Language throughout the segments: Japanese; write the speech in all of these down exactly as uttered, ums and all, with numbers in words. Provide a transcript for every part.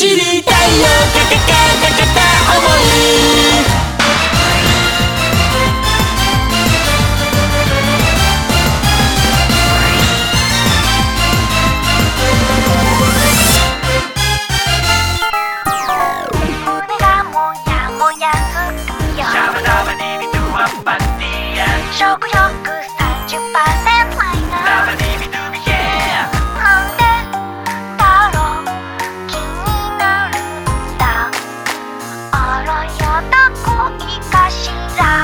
知りたいよカカカカカタ思い食欲 さんじゅっパーセント マイナスなんでだろう気になるんだあらやだ恋かしら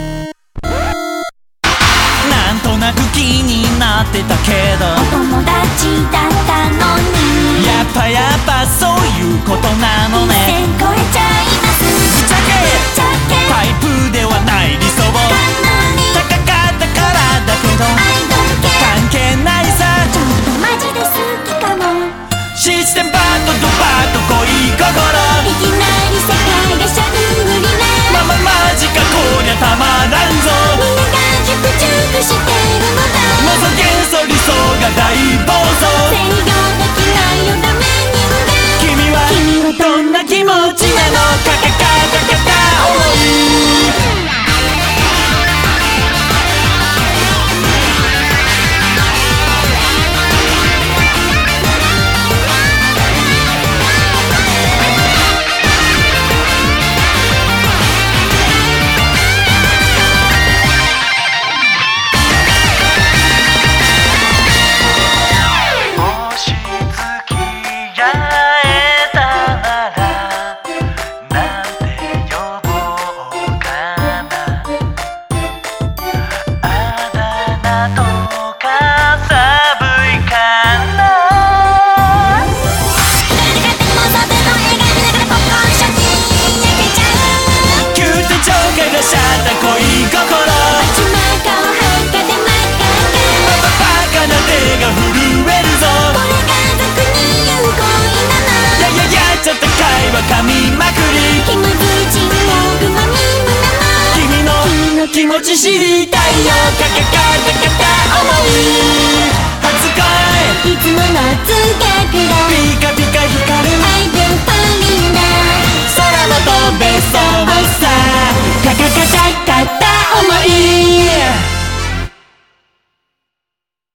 なんとなく気になってたけどお友達だったのにやっぱやっぱそういうことなのね一線越えちゃいますぶっちゃけぶっちゃけタイプではない理想を高かったからだけど関係ないさちょっとマジで好きかもシステムバートドバート恋心いきなり世界がしゃぶりねままマジかこりゃたまらんぞみんなが熟熟してるのだ妄想幻想理想が大暴走制御できないよダメ人間君はどんな気持ちなのカカカカカタ思い噛みまくり気まずい沈黙がみんな君の気持ち知りたいよカカカカカタ思い初恋いつものつけくらピカピカ光る I do falling down 空も飛べそうさカカカカカタ思い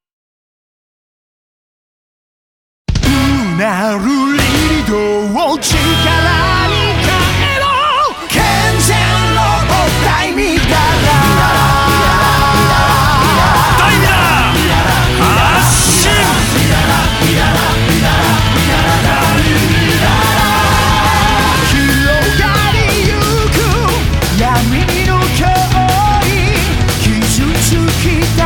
うなるリードを